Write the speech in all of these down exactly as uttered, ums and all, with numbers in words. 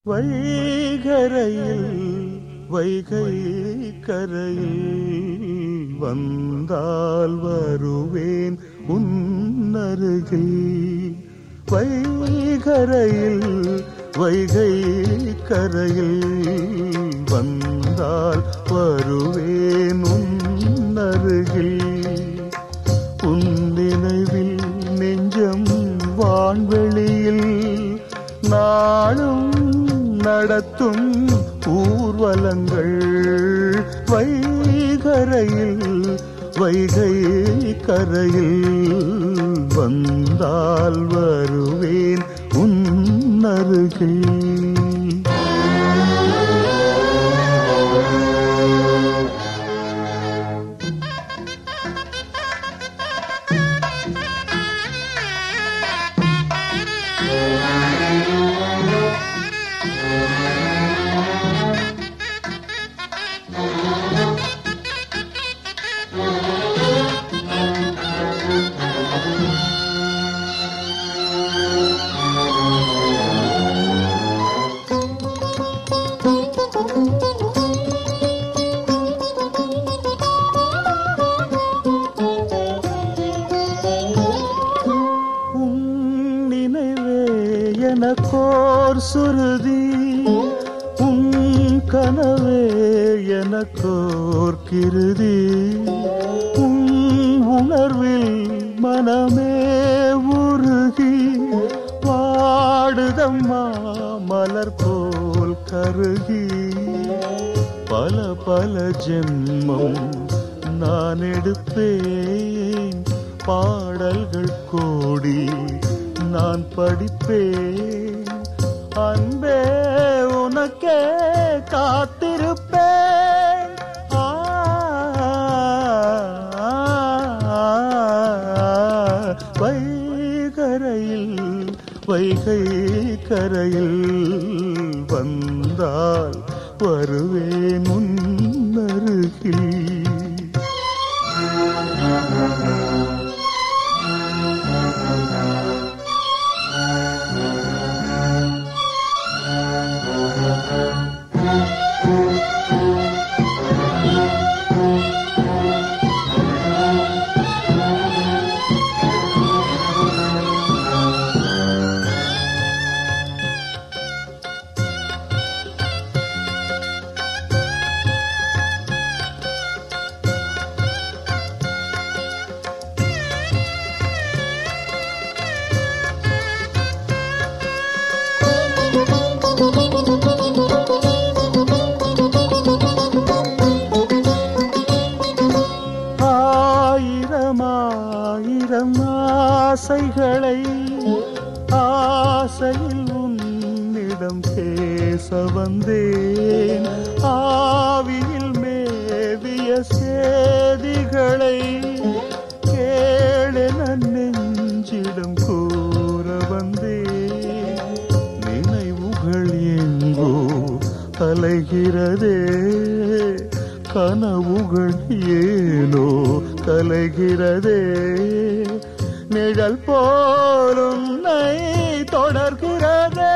வைகரையில் வைகை கரையில் வந்தால் வருவேன் உன்னருகில். வைகரையில் வைகை கரையில் வந்தால் வருவேன் உன்னருகில். உன் நினைவில் நெஞ்சம் வான்வெளியில் நாளும் நடத்தும் ஊர்வலங்கள். வைகரையில் வைகை கரையில் வந்தால் வருவேன் உன்னருகில். எனக்கோர் சுருதி உன் கனவே எனக்கோர் கிருதி. உன் உணர்வில் மனமே உருகி பாடுதம்மா மலர் போல் கருகி. பல பல ஜென்மம் நான் எடுப்பேன், பாடல்கள் கோடி நான் படிப்பேன். அன்பே உனக்கே காத்திருப்பேன். வைகரையில் வைகை கரையில் வந்தால் வருவேன் உன்னருகில். ஆயிரம் ஆசைகளை ஆசையில் உன்னிடம் பேச வந்தேன். ஆவியில் மேவிய சேதிகளை கேளென நெஞ்சிடம் கூற வந்தேன். நினைவுகள் எங்கோ அலைகிறதே, கனவுகள் ஏனோ கலைகிறதே. நிழல் போல் உன்னை தொடர்கிறதே.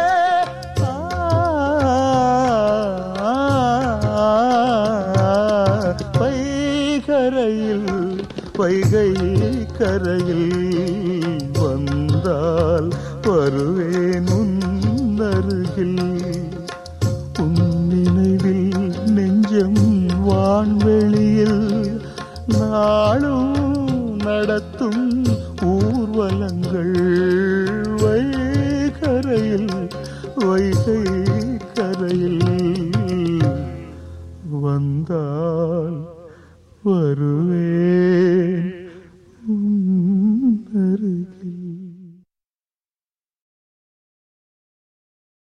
வைகரையில் வைகை கரையில் வந்தால் வருவேன் உன்னருகில். உன் நினைவில் நெஞ்சம் வான்வெளியில் நாளும் நடத்தும் ஊர்வலங்கள். வைகரையில் வைகை கரையில் வந்தால் வரு